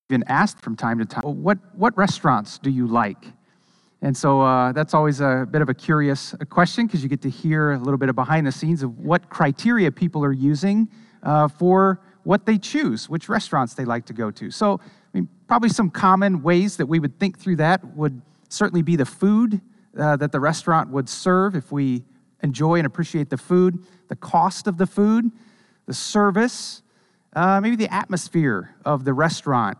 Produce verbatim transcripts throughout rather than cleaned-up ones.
been asked from time to time, well, what, what restaurants do you like? And so uh, that's always a bit of a curious question because you get to hear a little bit of behind the scenes of what criteria people are using uh, for what they choose, which restaurants they like to go to. So, I mean, probably some common ways that we would think through that would certainly be the food uh, that the restaurant would serve if we enjoy and appreciate the food, the cost of the food, the service, uh, maybe the atmosphere of the restaurant,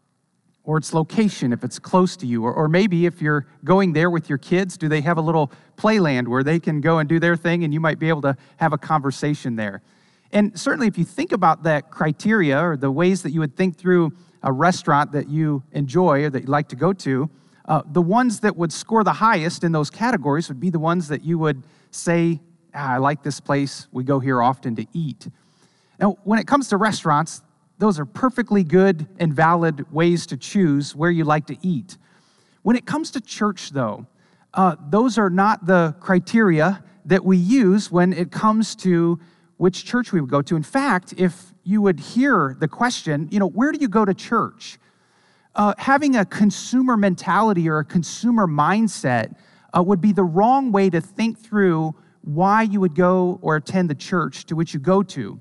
or its location if it's close to you, or, or maybe if you're going there with your kids, do they have a little playland where they can go and do their thing and you might be able to have a conversation there? And certainly if you think about that criteria or the ways that you would think through a restaurant that you enjoy or that you like to go to, uh, the ones that would score the highest in those categories would be the ones that you would say, ah, I like this place, we go here often to eat. Now, when it comes to restaurants, those are perfectly good and valid ways to choose where you like to eat. When it comes to church, though, uh, those are not the criteria that we use when it comes to which church we would go to. In fact, if you would hear the question, you know, where do you go to church? Uh, having a consumer mentality or a consumer mindset uh, would be the wrong way to think through why you would go or attend the church to which you go to.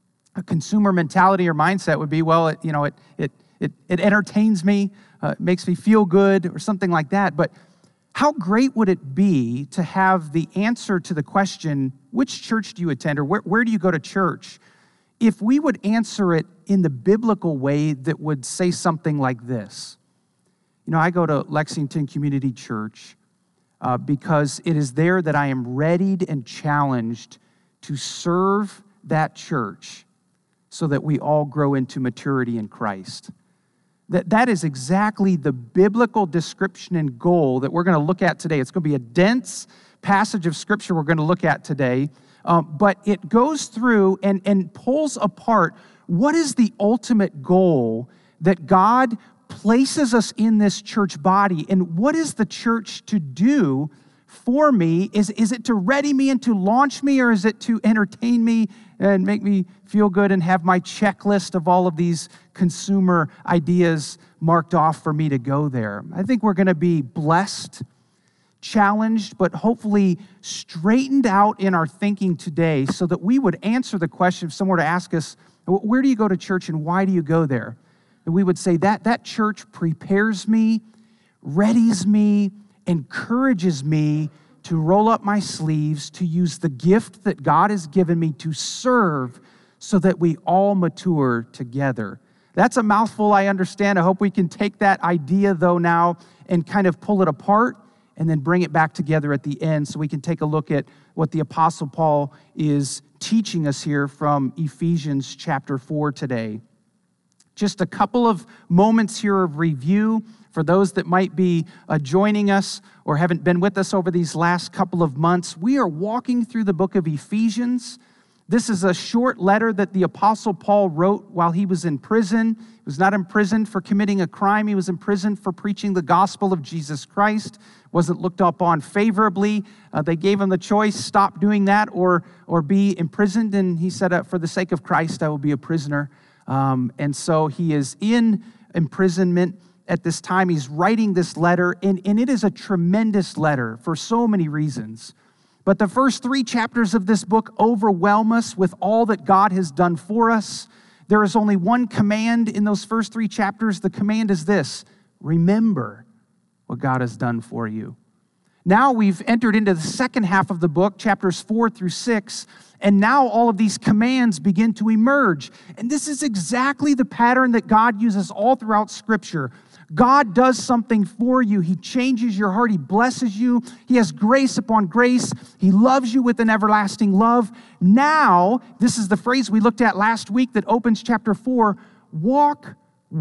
A consumer mentality or mindset would be, well, it, you know, it it it, it entertains me, uh, it makes me feel good, or something like that. But how great would it be to have the answer to the question, which church do you attend, or where, where do you go to church, if we would answer it in the biblical way that would say something like this? You know, I go to Lexington Community Church uh, because it is there that I am readied and challenged to serve that church, so that we all grow into maturity in Christ. That, that is exactly the biblical description and goal that we're going to look at today. It's going to be a dense passage of Scripture we're going to look at today, um, but it goes through and, and pulls apart what is the ultimate goal that God places us in this church body, and what is the church to do for me? Is, is it to ready me and to launch me, or is it to entertain me and make me feel good and have my checklist of all of these consumer ideas marked off for me to go there? I think we're going to be blessed, challenged, but hopefully straightened out in our thinking today so that we would answer the question if someone were to ask us, where do you go to church and why do you go there? And we would say that that church prepares me, readies me, encourages me to roll up my sleeves, to use the gift that God has given me to serve so that we all mature together. That's a mouthful, I understand. I hope we can take that idea, though, now and kind of pull it apart and then bring it back together at the end so we can take a look at what the Apostle Paul is teaching us here from Ephesians chapter four today. Just a couple of moments here of review for those that might be uh, joining us or haven't been with us over these last couple of months. We are walking through the book of Ephesians. This is a short letter that the Apostle Paul wrote while he was in prison. He was not imprisoned for committing a crime. He was imprisoned for preaching the gospel of Jesus Christ. Wasn't looked upon favorably. Uh, they gave him the choice, stop doing that or, or be imprisoned. And he said, uh, for the sake of Christ, I will be a prisoner. Um, and so he is in imprisonment at this time. He's writing this letter, and, and it is a tremendous letter for so many reasons. But the first three chapters of this book overwhelm us with all that God has done for us. There is only one command in those first three chapters. The command is this: remember what God has done for you. Now we've entered into the second half of the book, chapters four through six, and now all of these commands begin to emerge. And this is exactly the pattern that God uses all throughout Scripture. God does something for you. He changes your heart. He blesses you. He has grace upon grace. He loves you with an everlasting love. Now, this is the phrase we looked at last week that opens chapter four, walk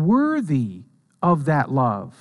worthy of that love.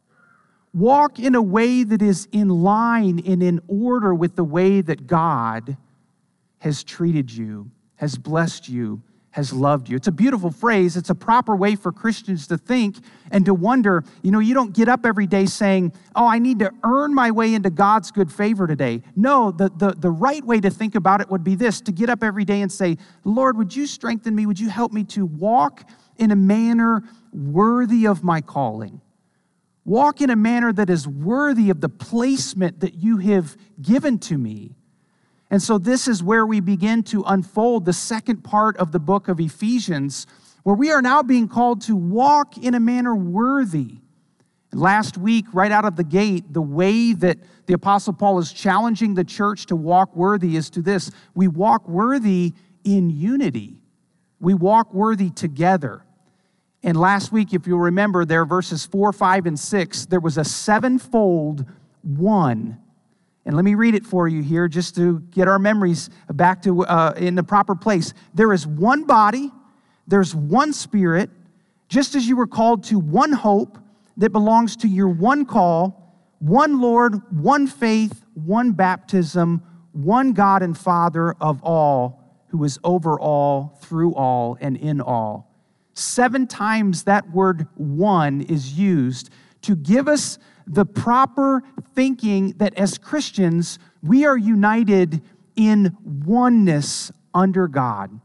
Walk in a way that is in line and in order with the way that God has treated you, has blessed you, has loved you. It's a beautiful phrase. It's a proper way for Christians to think and to wonder. You know, you don't get up every day saying, oh, I need to earn my way into God's good favor today. No, the, the, the right way to think about it would be this: to get up every day and say, Lord, would you strengthen me? Would you help me to walk in a manner worthy of my calling. Walk in a manner that is worthy of the placement that you have given to me. And so this is where we begin to unfold the second part of the book of Ephesians, where we are now being called to walk in a manner worthy. And last week, right out of the gate, the way that the Apostle Paul is challenging the church to walk worthy is to this: we walk worthy in unity. We walk worthy together. And last week, if you'll remember there, verses four, five, and six, there was a sevenfold one. And let me read it for you here just to get our memories back to uh, in the proper place. There is one body, there's one Spirit, just as you were called to one hope that belongs to your one call, one Lord, one faith, one baptism, one God and Father of all, who is over all, through all, and in all. Seven times that word one is used to give us the proper thinking that as Christians, we are united in oneness under God.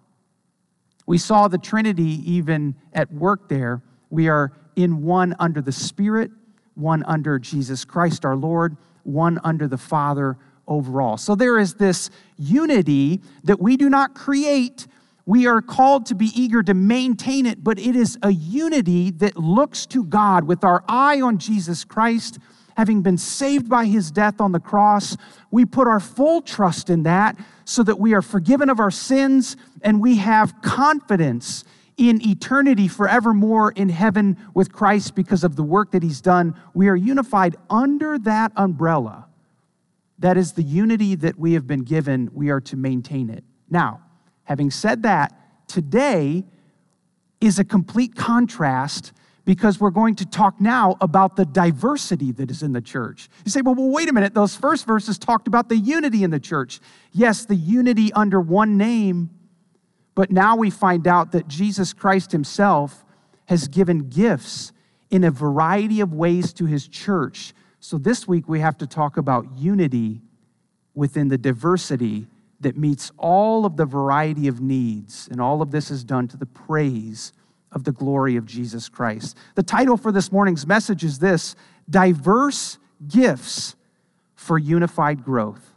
We saw the Trinity even at work there. We are in one under the Spirit, one under Jesus Christ our Lord, one under the Father overall. So there is this unity that we do not create. We are called to be eager to maintain it, but it is a unity that looks to God with our eye on Jesus Christ. Having been saved by his death on the cross, we put our full trust in that so that we are forgiven of our sins and we have confidence in eternity forevermore in heaven with Christ because of the work that he's done. We are unified under that umbrella. That is the unity that we have been given. We are to maintain it. Now, having said that, today is a complete contrast because we're going to talk now about the diversity that is in the church. You say, well, well, wait a minute. Those first verses talked about the unity in the church. Yes, the unity under one name, but now we find out that Jesus Christ himself has given gifts in a variety of ways to his church. So this week we have to talk about unity within the diversity that meets all of the variety of needs. And all of this is done to the praise of the glory of Jesus Christ. The title for this morning's message is this: Diverse Gifts for Unified Growth.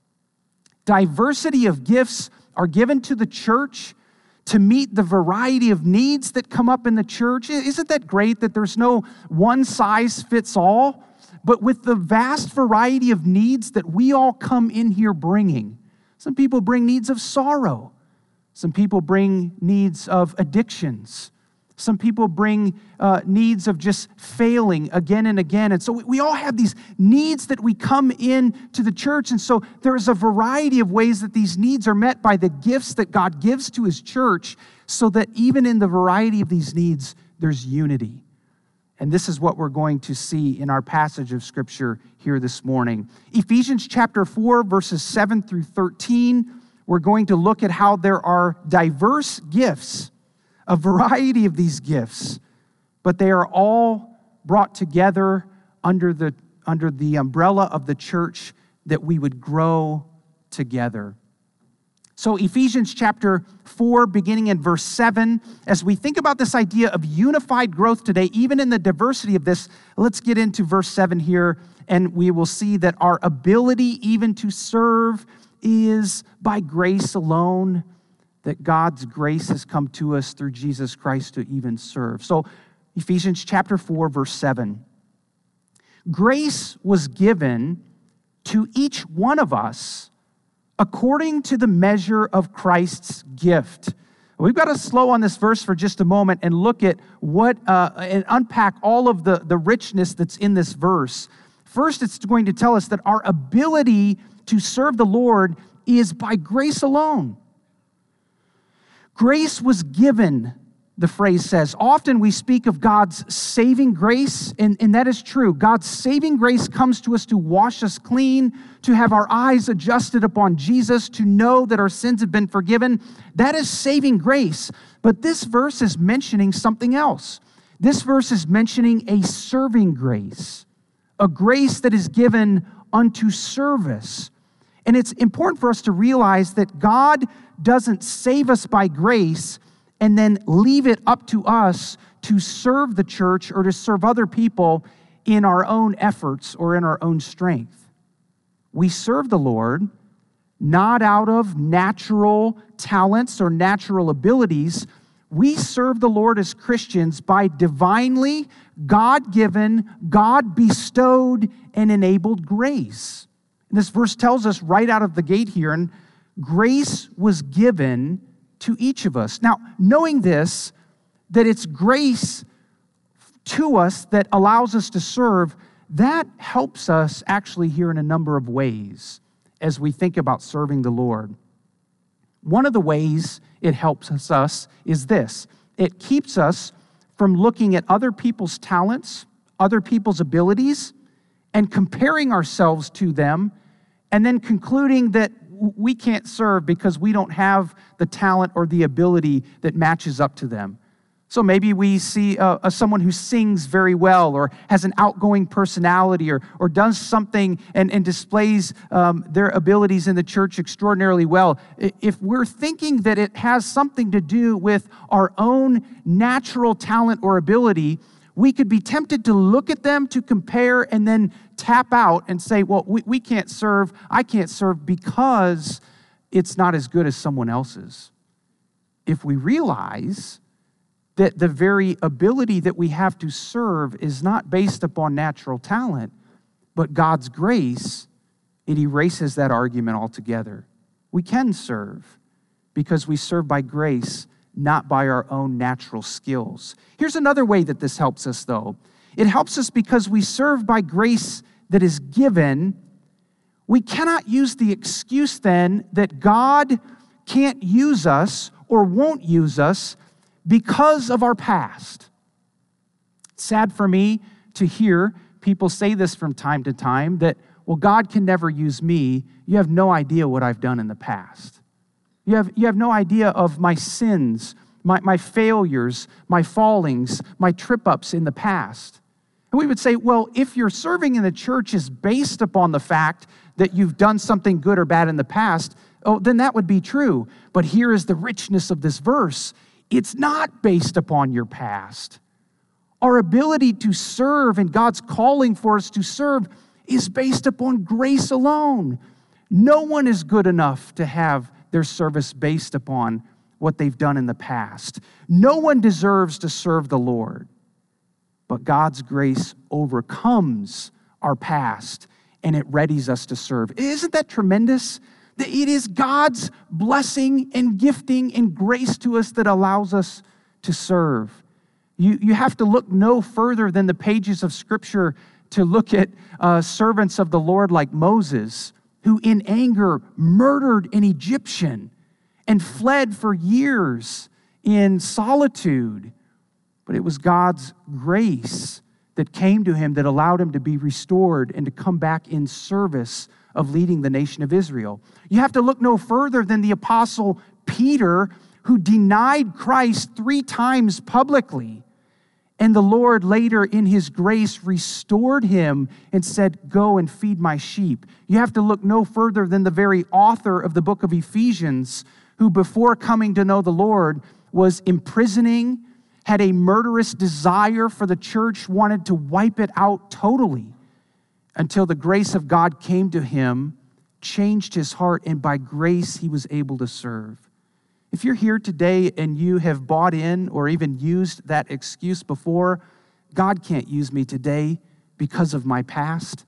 Diversity of gifts are given to the church to meet the variety of needs that come up in the church. Isn't that great that there's no one size fits all? But with the vast variety of needs that we all come in here bringing, some people bring needs of sorrow. Some people bring needs of addictions. Some people bring uh, needs of just failing again and again. And so we, we all have these needs that we come in to the church. And so there is a variety of ways that these needs are met by the gifts that God gives to his church, so that even in the variety of these needs, there's unity. And this is what we're going to see in our passage of Scripture here this morning. Ephesians chapter four, verses seven through thirteen, we're going to look at how there are diverse gifts, a variety of these gifts, but they are all brought together under the, under the umbrella of the church, that we would grow together. So Ephesians chapter four, beginning in verse seven, as we think about this idea of unified growth today, even in the diversity of this, let's get into verse seven here, and we will see that our ability even to serve is by grace alone, that God's grace has come to us through Jesus Christ to even serve. So Ephesians chapter four, verse seven. Grace was given to each one of us according to the measure of Christ's gift. We've got to slow on this verse for just a moment and look at what, uh, and unpack all of the, the richness that's in this verse. First, it's going to tell us that our ability to serve the Lord is by grace alone. Grace was given, the phrase says. Often we speak of God's saving grace, and, and that is true. God's saving grace comes to us to wash us clean, to have our eyes adjusted upon Jesus, to know that our sins have been forgiven. That is saving grace. But this verse is mentioning something else. This verse is mentioning a serving grace, a grace that is given unto service. And it's important for us to realize that God doesn't save us by grace and then leave it up to us to serve the church or to serve other people in our own efforts or in our own strength. We serve the Lord not out of natural talents or natural abilities. We serve the Lord as Christians by divinely, God-given, God-bestowed, and enabled grace. And this verse tells us right out of the gate here, and grace was given to each of us. Now, knowing this, that it's grace to us that allows us to serve, that helps us actually here in a number of ways as we think about serving the Lord. One of the ways it helps us is this. It keeps us from looking at other people's talents, other people's abilities, and comparing ourselves to them, and then concluding that we can't serve because we don't have the talent or the ability that matches up to them. So maybe we see uh, uh, someone who sings very well or has an outgoing personality or, or does something and, and displays um, their abilities in the church extraordinarily well. If we're thinking that it has something to do with our own natural talent or ability, we could be tempted to look at them, to compare, and then tap out and say, well, we, we can't serve, I can't serve because it's not as good as someone else's. If we realize that the very ability that we have to serve is not based upon natural talent, but God's grace, it erases that argument altogether. We can serve because we serve by grace, not by our own natural skills. Here's another way that this helps us, though. It helps us because we serve by grace that is given. We cannot use the excuse then that God can't use us or won't use us because of our past. It's sad for me to hear people say this from time to time, that, well, God can never use me. You have no idea what I've done in the past. You have, you have no idea of my sins, my, my failures, my fallings, my trip-ups in the past. And we would say, well, if your serving in the church is based upon the fact that you've done something good or bad in the past, oh, then that would be true. But here is the richness of this verse. It's not based upon your past. Our ability to serve and God's calling for us to serve is based upon grace alone. No one is good enough to have their service based upon what they've done in the past. No one deserves to serve the Lord. But God's grace overcomes our past and it readies us to serve. Isn't that tremendous? It is God's blessing and gifting and grace to us that allows us to serve. You, you have to look no further than the pages of Scripture to look at uh, servants of the Lord like Moses, who in anger murdered an Egyptian and fled for years in solitude. But it was God's grace that came to him that allowed him to be restored and to come back in service of leading the nation of Israel. You have to look no further than the apostle Peter, who denied Christ three times publicly. And the Lord later in his grace restored him and said, go and feed my sheep. You have to look no further than the very author of the book of Ephesians, who before coming to know the Lord was imprisoning, had a murderous desire for the church, wanted to wipe it out totally, until the grace of God came to him, changed his heart, and by grace he was able to serve. If you're here today and you have bought in or even used that excuse before, God can't use me today because of my past,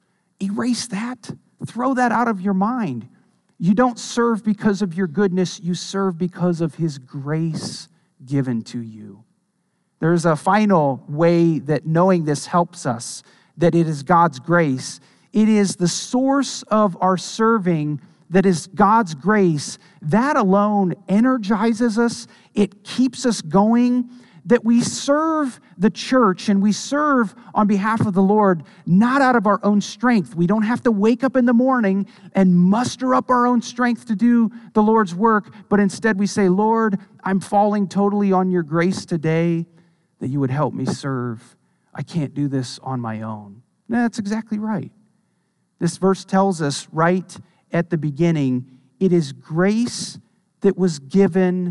erase that. Throw that out of your mind. You don't serve because of your goodness. You serve because of his grace given to you. There's a final way that knowing this helps us, that it is God's grace. It is the source of our serving that is God's grace. That alone energizes us. It keeps us going, that we serve the church and we serve on behalf of the Lord, not out of our own strength. We don't have to wake up in the morning and muster up our own strength to do the Lord's work, but instead we say, Lord, I'm falling totally on your grace today, that you would help me serve. I can't do this on my own. No, that's exactly right. This verse tells us right at the beginning, it is grace that was given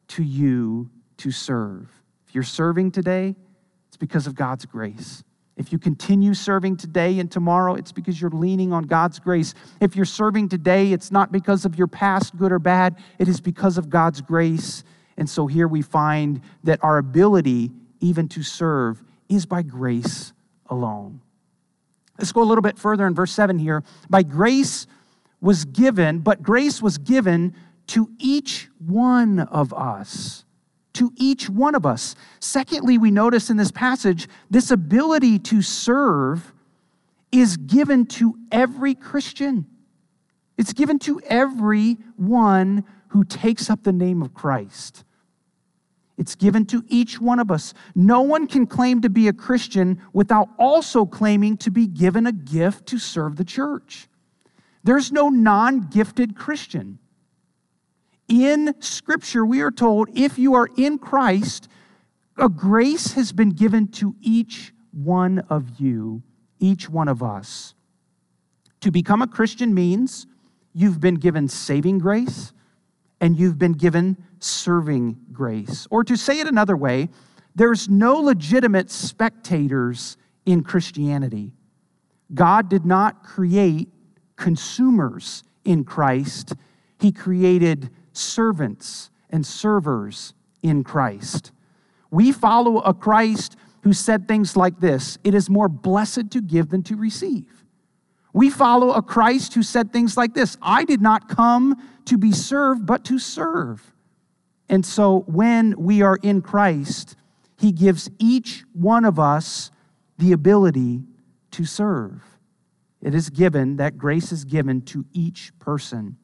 to you to serve. If you're serving today, it's because of God's grace. If you continue serving today and tomorrow, it's because you're leaning on God's grace. If you're serving today, it's not because of your past, good or bad. It is because of God's grace. And so here we find that our ability even to serve is by grace alone. Let's go a little bit further in verse seven here. By grace was given, but grace was given to each one of us. To each one of us. Secondly, we notice in this passage, this ability to serve is given to every Christian. It's given to every one who takes up the name of Christ. It's given to each one of us. No one can claim to be a Christian without also claiming to be given a gift to serve the church. There's no non-gifted Christian. In Scripture, we are told, if you are in Christ, a grace has been given to each one of you, each one of us. To become a Christian means you've been given saving grace and you've been given serving grace. Or to say it another way, there's no legitimate spectators in Christianity. God did not create consumers in Christ. He created servants and servers in Christ. We follow a Christ who said things like this: it is more blessed to give than to receive. We follow a Christ who said things like this: I did not come to be served, but to serve. And so when we are in Christ, He gives each one of us the ability to serve. It is given, that grace is given to each person.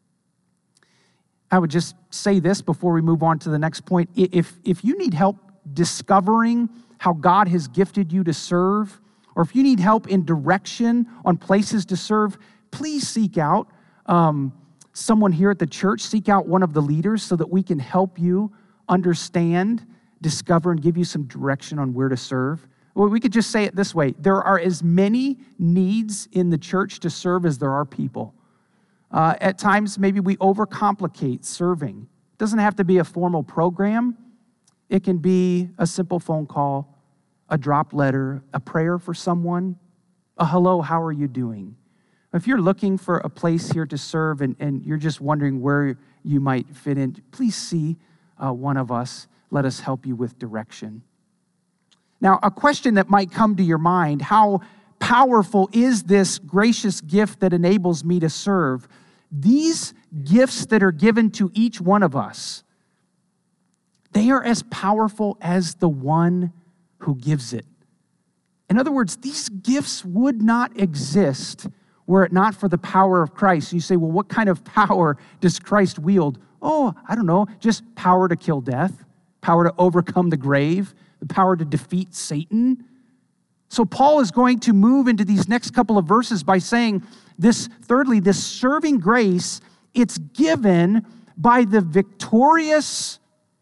I would just say this before we move on to the next point. If, if you need help discovering how God has gifted you to serve, or if you need help in direction on places to serve, please seek out um, someone here at the church. Seek out one of the leaders so that we can help you understand, discover, and give you some direction on where to serve. Well, we could just say it this way: there are as many needs in the church to serve as there are people. Uh, at times, maybe we overcomplicate serving. It doesn't have to be a formal program. It can be a simple phone call, a drop letter, a prayer for someone, a hello, how are you doing? If you're looking for a place here to serve and, and you're just wondering where you might fit in, please see uh, one of us. Let us help you with direction. Now, a question that might come to your mind: how powerful is this gracious gift that enables me to serve? These gifts that are given to each one of us, they are as powerful as the one who gives it. In other words, these gifts would not exist were it not for the power of Christ. You say, well, what kind of power does Christ wield? Oh, I don't know, just power to kill death, power to overcome the grave, the power to defeat Satan. So Paul is going to move into these next couple of verses by saying this, thirdly, this serving grace, it's given by the victorious,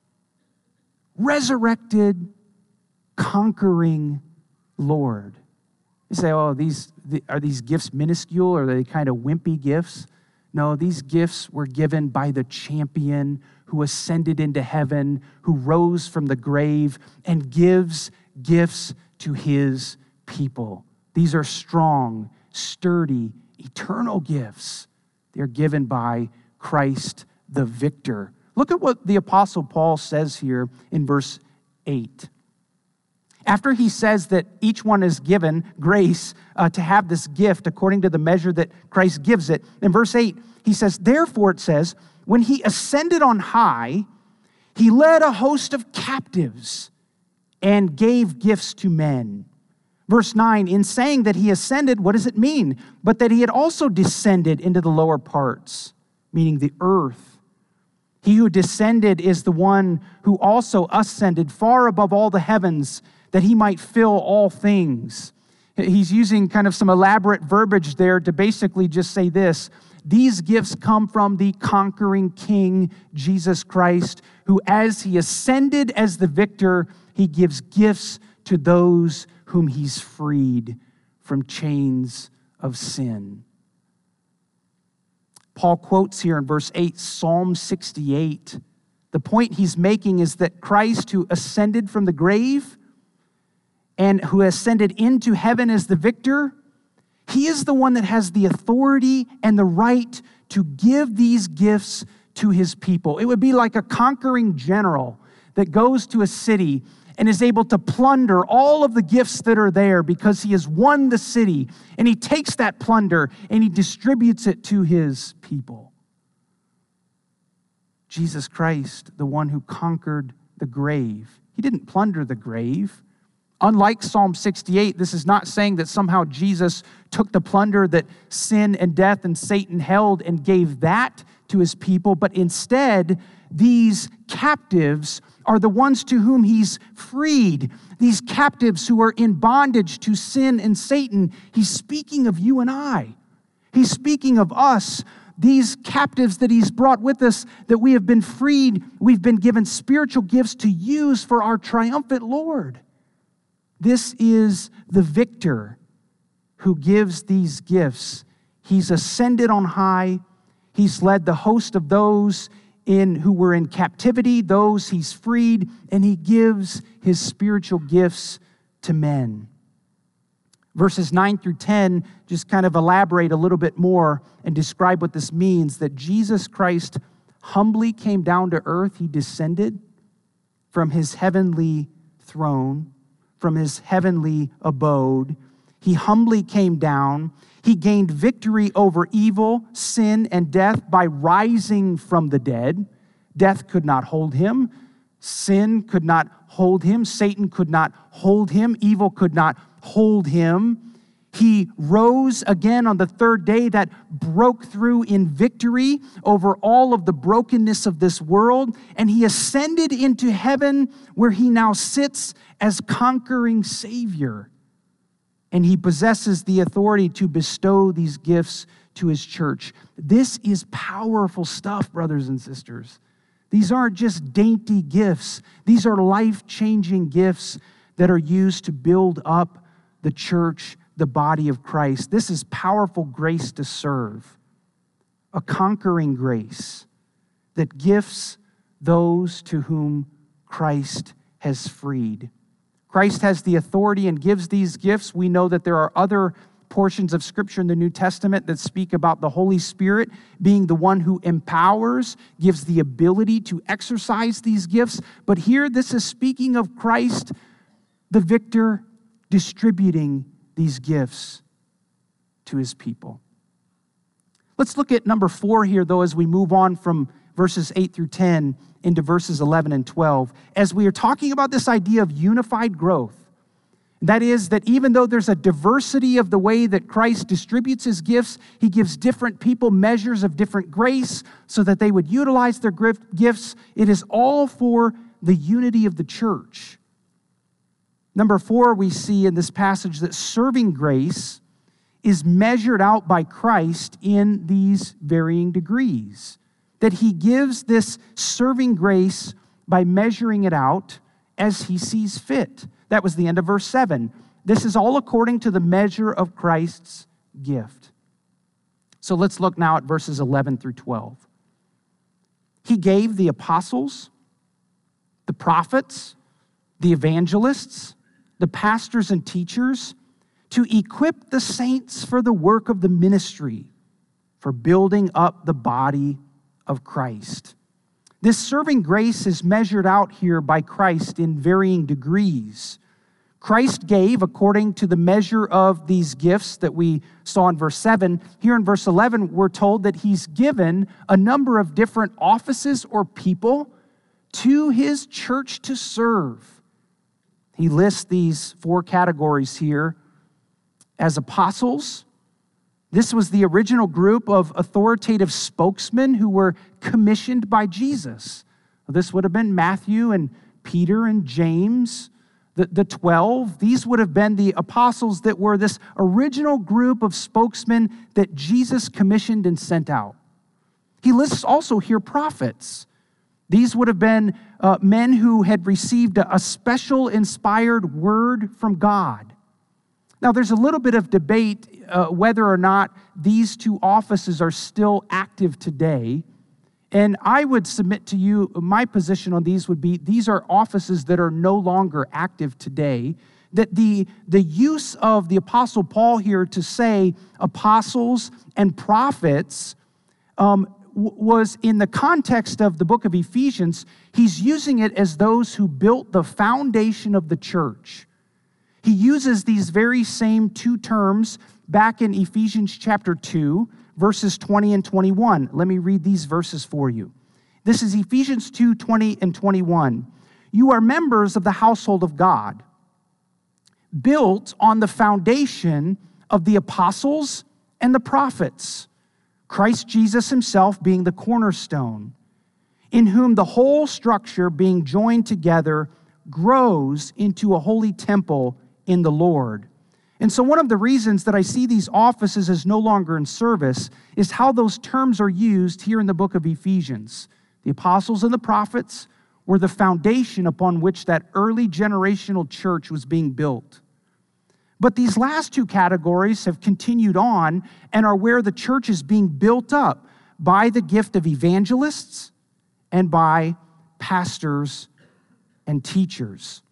resurrected, conquering Lord. You say, oh, these are these gifts minuscule, or are they kind of wimpy gifts? No, these gifts were given by the champion who ascended into heaven, who rose from the grave and gives gifts to his people. These are strong, sturdy, eternal gifts. They're given by Christ the victor. Look at what the Apostle Paul says here in verse eight. After he says that each one is given grace uh, to have this gift according to the measure that Christ gives it, in verse eight, he says, therefore it says, when he ascended on high, he led a host of captives and gave gifts to men. Verse nine, in saying that he ascended, what does it mean? But that he had also descended into the lower parts, meaning the earth. He who descended is the one who also ascended far above all the heavens, that he might fill all things. He's using kind of some elaborate verbiage there to basically just say this: these gifts come from the conquering King, Jesus Christ, who as he ascended as the victor, he gives gifts to those whom he's freed from chains of sin. Paul quotes here in verse eight, Psalm sixty-eight, The point he's making is that Christ, who ascended from the grave and who ascended into heaven as the victor, he is the one that has the authority and the right to give these gifts to his people. It would be like a conquering general that goes to a city and is able to plunder all of the gifts that are there because he has won the city. And he takes that plunder and he distributes it to his people. Jesus Christ, the one who conquered the grave, he didn't plunder the grave. Unlike Psalm sixty-eight, this is not saying that somehow Jesus took the plunder that sin and death and Satan held and gave that to his people, but instead, these captives are the ones to whom he's freed. These captives who are in bondage to sin and Satan. He's speaking of you and I. He's speaking of us, these captives that he's brought with us, that we have been freed. We've been given spiritual gifts to use for our triumphant Lord. This is the victor who gives these gifts. He's ascended on high. He's led the host of those in who were in captivity, those he's freed, and he gives his spiritual gifts to men. Verses nine through ten just kind of elaborate a little bit more and describe what this means, that Jesus Christ humbly came down to earth. He descended from his heavenly throne, from his heavenly abode. He humbly came down. He gained victory over evil, sin, and death by rising from the dead. Death could not hold him. Sin could not hold him. Satan could not hold him. Evil could not hold him. He rose again on the third day. That broke through in victory over all of the brokenness of this world. And he ascended into heaven, where he now sits as conquering Savior. And he possesses the authority to bestow these gifts to his church. This is powerful stuff, brothers and sisters. These aren't just dainty gifts. These are life-changing gifts that are used to build up the church, the body of Christ. This is powerful grace to serve. A conquering grace that gifts those to whom Christ has freed. Christ has the authority and gives these gifts. We know that there are other portions of Scripture in the New Testament that speak about the Holy Spirit being the one who empowers, gives the ability to exercise these gifts. But here, this is speaking of Christ, the victor, distributing these gifts to his people. Let's look at number four here, though, as we move on from verses eight through ten into verses eleven and twelve, as we are talking about this idea of unified growth. That is, that even though there's a diversity of the way that Christ distributes his gifts, he gives different people measures of different grace so that they would utilize their gifts. It is all for the unity of the church. Number four, we see in this passage that serving grace is measured out by Christ in these varying degrees. That he gives this serving grace by measuring it out as he sees fit. That was the end of verse seven. This is all according to the measure of Christ's gift. So let's look now at verses eleven through twelve. He gave the apostles, the prophets, the evangelists, the pastors and teachers to equip the saints for the work of the ministry, for building up the body of Christ. This serving grace is measured out here by Christ in varying degrees. Christ gave according to the measure of these gifts that we saw in verse seven. Here in verse eleven, we're told that he's given a number of different offices or people to his church to serve. He lists these four categories here as apostles. This was the original group of authoritative spokesmen who were commissioned by Jesus. This would have been Matthew and Peter and James, the, the twelve. These would have been the apostles that were this original group of spokesmen that Jesus commissioned and sent out. He lists also here prophets. These would have been uh, men who had received a, a special inspired word from God. Now, there's a little bit of debate uh, whether or not these two offices are still active today. And I would submit to you, my position on these would be, these are offices that are no longer active today. That the, the use of the Apostle Paul here to say apostles and prophets um, w- was in the context of the book of Ephesians, he's using it as those who built the foundation of the church. He uses these very same two terms back in Ephesians chapter two, verses twenty and twenty-one. Let me read these verses for you. This is Ephesians two, twenty and twenty-one. You are members of the household of God, built on the foundation of the apostles and the prophets, Christ Jesus himself being the cornerstone, in whom the whole structure being joined together grows into a holy temple in the Lord. And so one of the reasons that I see these offices as no longer in service is how those terms are used here in the book of Ephesians. The apostles and the prophets were the foundation upon which that early generational church was being built. But these last two categories have continued on and are where the church is being built up by the gift of evangelists and by pastors and teachers.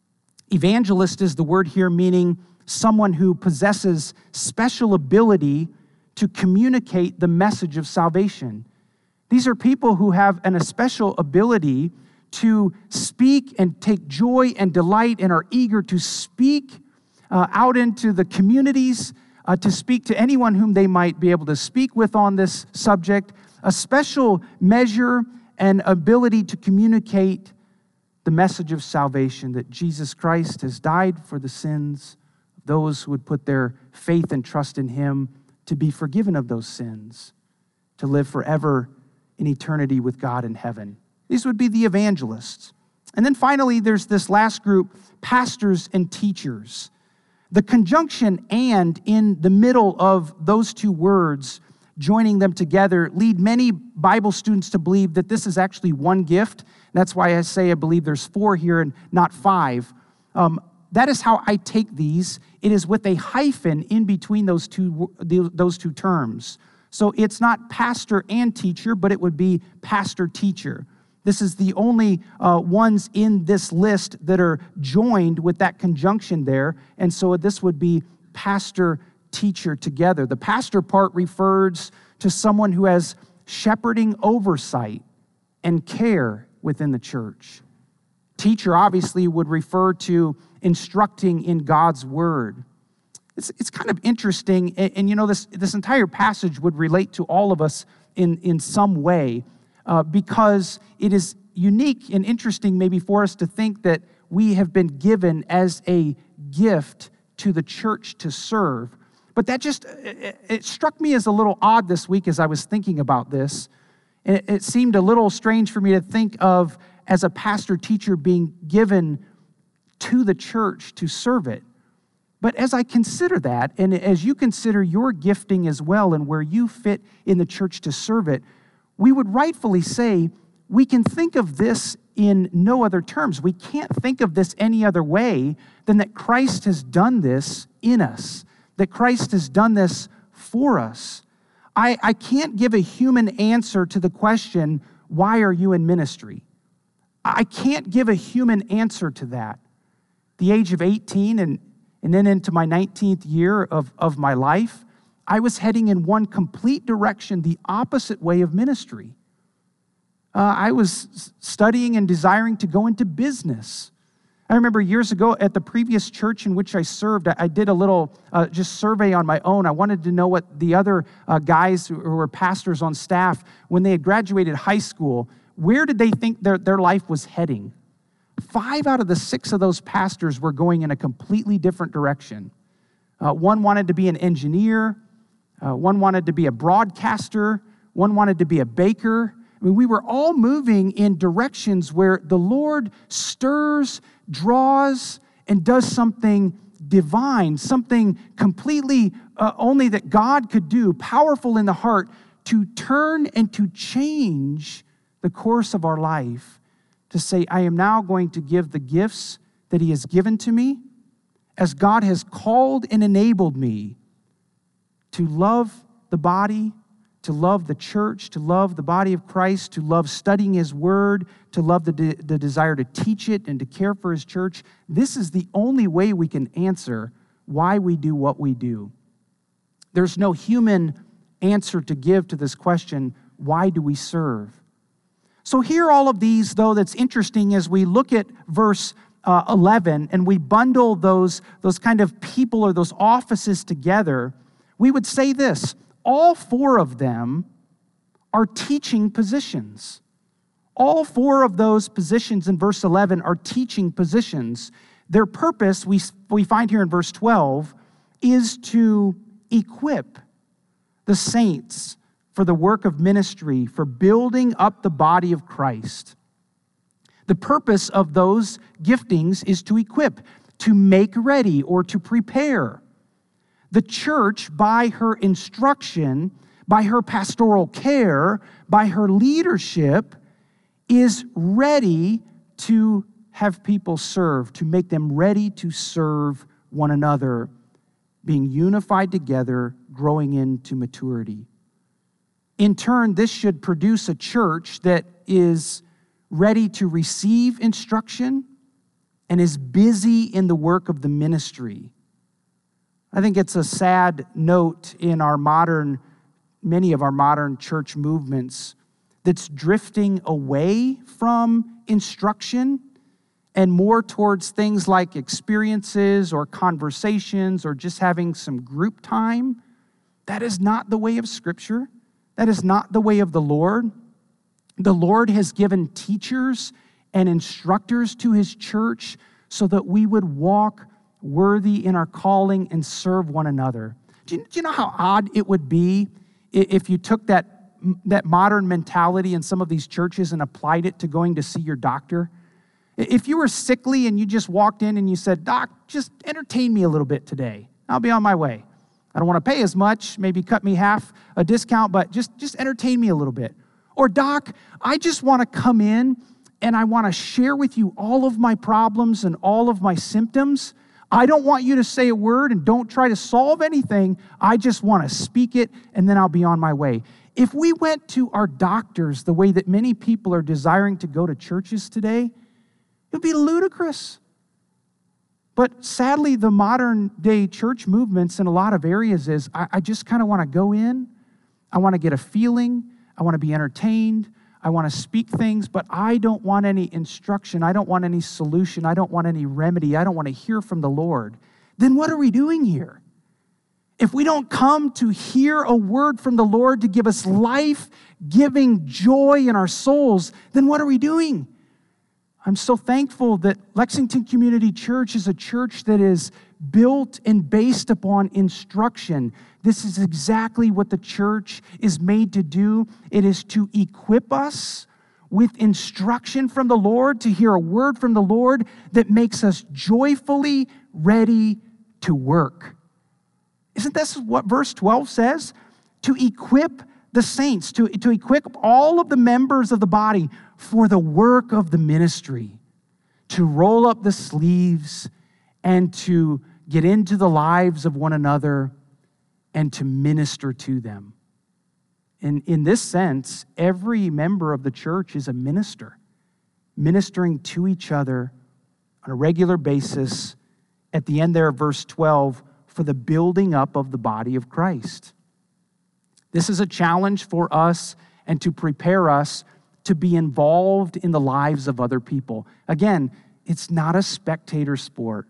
Evangelist is the word here meaning someone who possesses special ability to communicate the message of salvation. These are people who have an, a special ability to speak and take joy and delight and are eager to speak uh, out into the communities, uh, to speak to anyone whom they might be able to speak with on this subject, a special measure and ability to communicate the message of salvation, that Jesus Christ has died for the sins of those who would put their faith and trust in him, to be forgiven of those sins, to live forever in eternity with God in heaven. These would be the evangelists. And then finally, there's this last group, pastors and teachers. The conjunction "and" in the middle of those two words, joining them together, lead many Bible students to believe that this is actually one gift. That's why I say I believe there's four here and not five. Um, that is how I take these. It is with a hyphen in between those two, those two terms. So it's not pastor and teacher, but it would be pastor-teacher. This is the only uh, ones in this list that are joined with that conjunction there. And so this would be pastor-teacher together. The pastor part refers to someone who has shepherding oversight and care within the church. Teacher obviously would refer to instructing in God's word. It's, it's kind of interesting, and, and you know, this, this entire passage would relate to all of us in, in some way, uh, because it is unique and interesting maybe for us to think that we have been given as a gift to the church to serve. But that just, it, it struck me as a little odd this week as I was thinking about this. And it, it seemed a little strange for me to think of as a pastor-teacher being given to the church to serve it. But as I consider that, and as you consider your gifting as well and where you fit in the church to serve it, we would rightfully say we can think of this in no other terms. We can't think of this any other way than that Christ has done this in us, that Christ has done this for us. I, I can't give a human answer to the question, why are you in ministry? I can't give a human answer to that. The age of eighteen and, and then into my nineteenth year of, of my life, I was heading in one complete direction, the opposite way of ministry. Uh, I was studying and desiring to go into business. I remember years ago at the previous church in which I served, I, I did a little uh, just survey on my own. I wanted to know what the other uh, guys who, who were pastors on staff, when they had graduated high school, where did they think their, their life was heading? Five out of the six of those pastors were going in a completely different direction. Uh, one wanted to be an engineer. Uh, one wanted to be a broadcaster. One wanted to be a baker. I mean, we were all moving in directions where the Lord stirs, draws, and does something divine, something completely uh, only that God could do, powerful in the heart, to turn and to change the course of our life, to say, I am now going to give the gifts that He has given to me, as God has called and enabled me to love the body, to love the church, to love the body of Christ, to love studying his word, to love the, de- the desire to teach it and to care for his church. This is the only way we can answer why we do what we do. There's no human answer to give to this question, why do we serve? So here all of these, though, that's interesting as we look at verse uh, eleven and we bundle those, those kind of people or those offices together, we would say this: all four of them are teaching positions. All four of those positions in verse eleven are teaching positions. Their purpose, we, we find here in verse twelve, is to equip the saints for the work of ministry, for building up the body of Christ. The purpose of those giftings is to equip, to make ready, or to prepare. The church, by her instruction, by her pastoral care, by her leadership, is ready to have people serve, to make them ready to serve one another, being unified together, growing into maturity. In turn, this should produce a church that is ready to receive instruction and is busy in the work of the ministry. I think it's a sad note in our modern, many of our modern church movements that's drifting away from instruction and more towards things like experiences or conversations or just having some group time. That is not the way of Scripture. That is not the way of the Lord. The Lord has given teachers and instructors to his church so that we would walk worthy in our calling and serve one another. Do you, do you know how odd it would be if you took that, that modern mentality in some of these churches and applied it to going to see your doctor? If you were sickly and you just walked in and you said, "Doc, just entertain me a little bit today. I'll be on my way. I don't want to pay as much, maybe cut me half a discount, but just, just entertain me a little bit." Or, "Doc, I just want to come in and I want to share with you all of my problems and all of my symptoms. I don't want you to say a word and don't try to solve anything. I just want to speak it and then I'll be on my way." If we went to our doctors the way that many people are desiring to go to churches today, it would be ludicrous. But sadly, the modern day church movements in a lot of areas is, I, I just kind of want to go in, I want to get a feeling, I want to be entertained, I want to speak things, but I don't want any instruction, I don't want any solution, I don't want any remedy, I don't want to hear from the Lord. Then what are we doing here? If we don't come to hear a word from the Lord to give us life-giving joy in our souls, then what are we doing? I'm so thankful that Lexington Community Church is a church that is built and based upon instruction. This is exactly what the church is made to do. It is to equip us with instruction from the Lord, to hear a word from the Lord that makes us joyfully ready to work. Isn't this what verse twelve says? To equip the saints, to, to equip all of the members of the body for the work of the ministry, to roll up the sleeves and to get into the lives of one another and to minister to them. And in this sense, every member of the church is a minister, ministering to each other on a regular basis. At the end there of verse twelve, for the building up of the body of Christ. This is a challenge for us and to prepare us to be involved in the lives of other people. Again, it's not a spectator sport.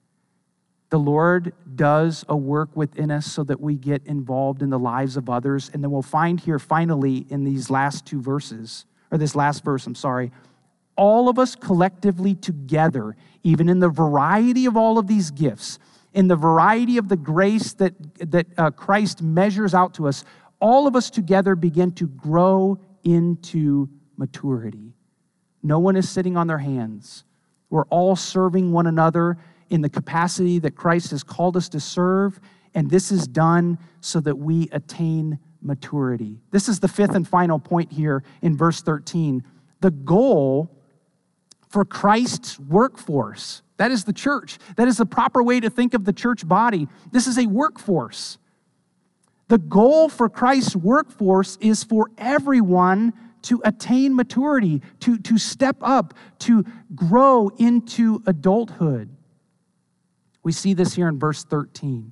The Lord does a work within us so that we get involved in the lives of others. And then we'll find here finally in these last two verses, or this last verse, I'm sorry, all of us collectively together, even in the variety of all of these gifts, in the variety of the grace that, that uh, Christ measures out to us, all of us together begin to grow into maturity. No one is sitting on their hands. We're all serving one another in the capacity that Christ has called us to serve, and this is done so that we attain maturity. This is the fifth and final point here in verse thirteen. The goal for Christ's workforce, that is the church. That is the proper way to think of the church body. This is a workforce. The goal for Christ's workforce is for everyone to attain maturity, to, to step up, to grow into adulthood. We see this here in verse thirteen.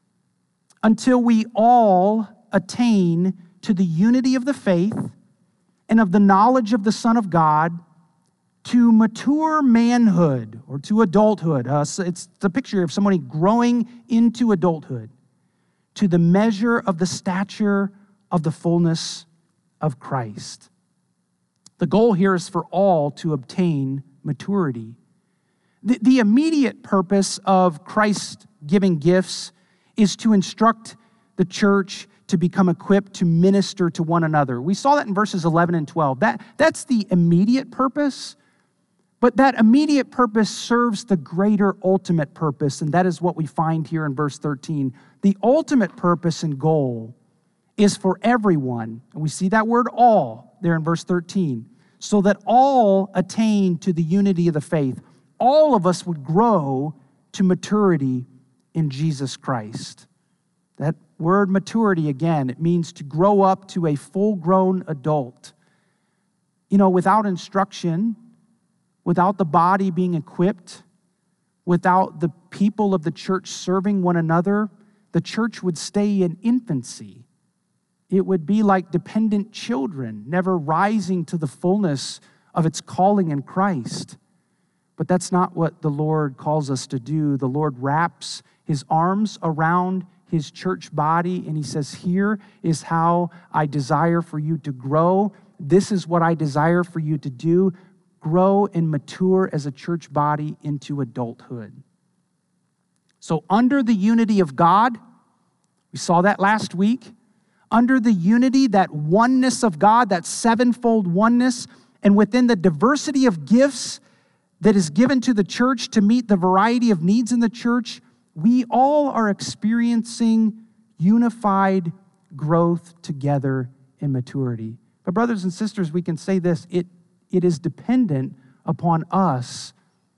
Until we all attain to the unity of the faith and of the knowledge of the Son of God, to mature manhood or to adulthood. Uh, so it's the picture of somebody growing into adulthood, to the measure of the stature of the fullness of Christ. The goal here is for all to obtain maturity. The, the immediate purpose of Christ giving gifts is to instruct the church to become equipped to minister to one another. We saw that in verses eleven and twelve. That, that's the immediate purpose, but that immediate purpose serves the greater ultimate purpose, and that is what we find here in verse thirteen. The ultimate purpose and goal is for everyone, and we see that word all there in verse thirteen, so that all attain to the unity of the faith. All of us would grow to maturity in Jesus Christ. That word maturity, again, it means to grow up to a full-grown adult. You know, without instruction, without the body being equipped, without the people of the church serving one another, the church would stay in infancy. It would be like dependent children, never rising to the fullness of its calling in Christ. But that's not what the Lord calls us to do. The Lord wraps his arms around his church body, and he says, here is how I desire for you to grow. This is what I desire for you to do. Grow and mature as a church body into adulthood. So under the unity of God, we saw that last week, under the unity, that oneness of God, that sevenfold oneness, and within the diversity of gifts that is given to the church to meet the variety of needs in the church, we all are experiencing unified growth together in maturity. But brothers and sisters, we can say this, it, it is dependent upon us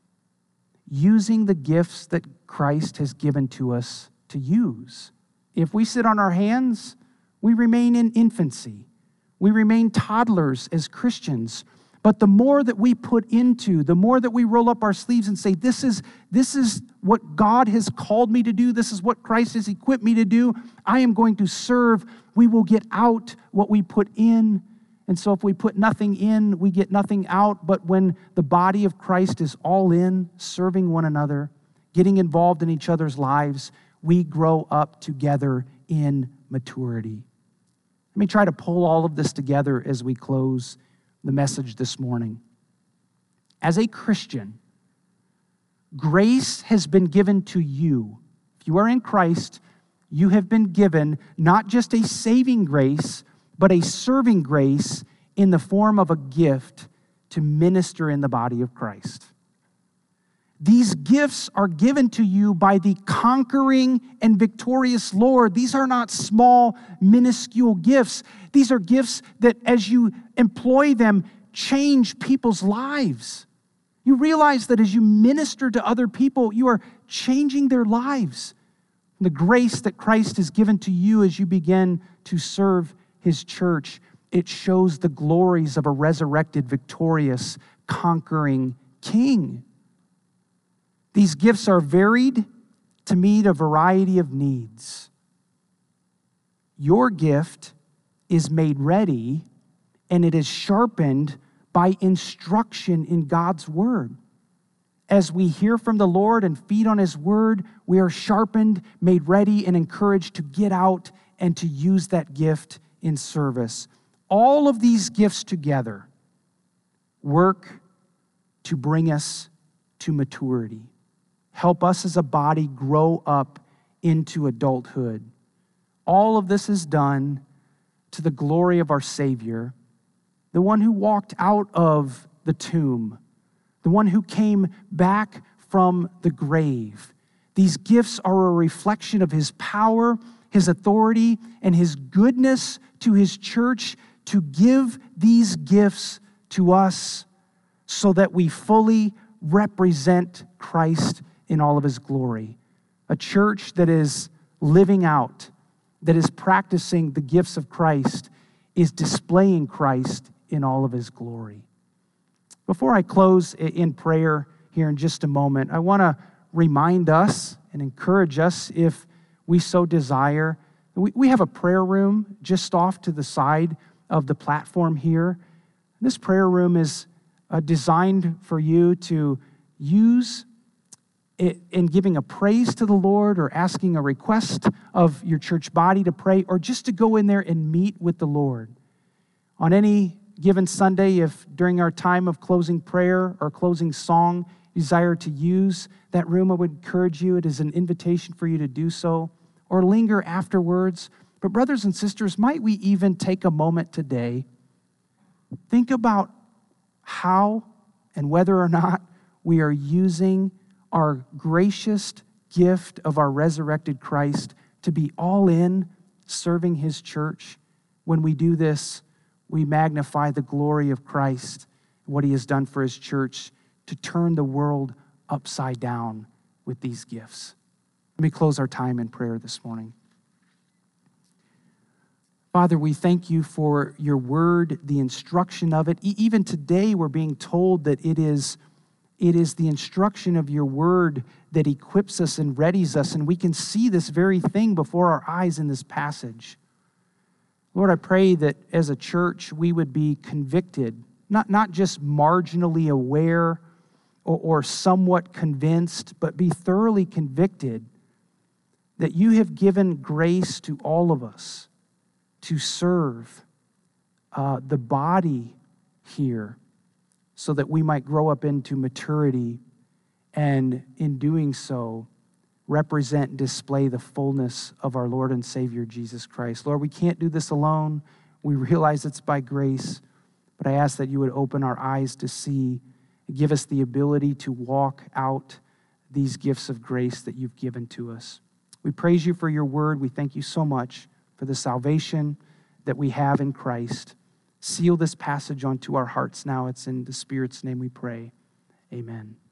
using the gifts that Christ has given to us to use. If we sit on our hands, we remain in infancy. We remain toddlers as Christians. But the more that we put into, the more that we roll up our sleeves and say, this is, this is what God has called me to do, this is what Christ has equipped me to do, I am going to serve, we will get out what we put in. And so if we put nothing in, we get nothing out. But when the body of Christ is all in, serving one another, getting involved in each other's lives, we grow up together in maturity. Let me try to pull all of this together as we close the message this morning. As a Christian, grace has been given to you. If you are in Christ, you have been given not just a saving grace, but a serving grace in the form of a gift to minister in the body of Christ. These gifts are given to you by the conquering and victorious Lord. These are not small, minuscule gifts. These are gifts that, as you employ them, change people's lives. You realize that as you minister to other people, you are changing their lives. The grace that Christ has given to you as you begin to serve his church, it shows the glories of a resurrected, victorious, conquering King. These gifts are varied to meet a variety of needs. Your gift is made ready, and it is sharpened by instruction in God's word. As we hear from the Lord and feed on his word, we are sharpened, made ready, and encouraged to get out and to use that gift in service. All of these gifts together work to bring us to maturity. Help us as a body grow up into adulthood. All of this is done to the glory of our Savior, the one who walked out of the tomb, the one who came back from the grave. These gifts are a reflection of his power, his authority, and his goodness to his church to give these gifts to us so that we fully represent Christ in all of his glory. A church that is living out that is practicing the gifts of Christ is displaying Christ in all of his glory. Before I close in prayer here in just a moment, I want to remind us and encourage us, if we so desire. We, we have a prayer room just off to the side of the platform here. This prayer room is uh, designed for you to use it in giving a praise to the Lord, or asking a request of your church body to pray, or just to go in there and meet with the Lord. On any given Sunday, if during our time of closing prayer or closing song, you desire to use that room, I would encourage you. It is an invitation for you to do so, or linger afterwards. But brothers and sisters, might we even take a moment today, think about how and whether or not we are using our gracious gift of our resurrected Christ to be all in serving his church. When we do this, we magnify the glory of Christ, what he has done for his church to turn the world upside down with these gifts. Let me close our time in prayer this morning. Father, we thank you for your word, the instruction of it. E- even today, we're being told that it is, it is the instruction of your word that equips us and readies us, and we can see this very thing before our eyes in this passage. Lord, I pray that as a church, we would be convicted, not, not just marginally aware or, or somewhat convinced, but be thoroughly convicted that you have given grace to all of us to serve uh, the body here so that we might grow up into maturity, and in doing so, represent and display the fullness of our Lord and Savior, Jesus Christ. Lord, we can't do this alone. We realize it's by grace, but I ask that you would open our eyes to see, give us the ability to walk out these gifts of grace that you've given to us. We praise you for your word. We thank you so much for the salvation that we have in Christ. Seal this passage onto our hearts now. It's in the Spirit's name we pray. Amen.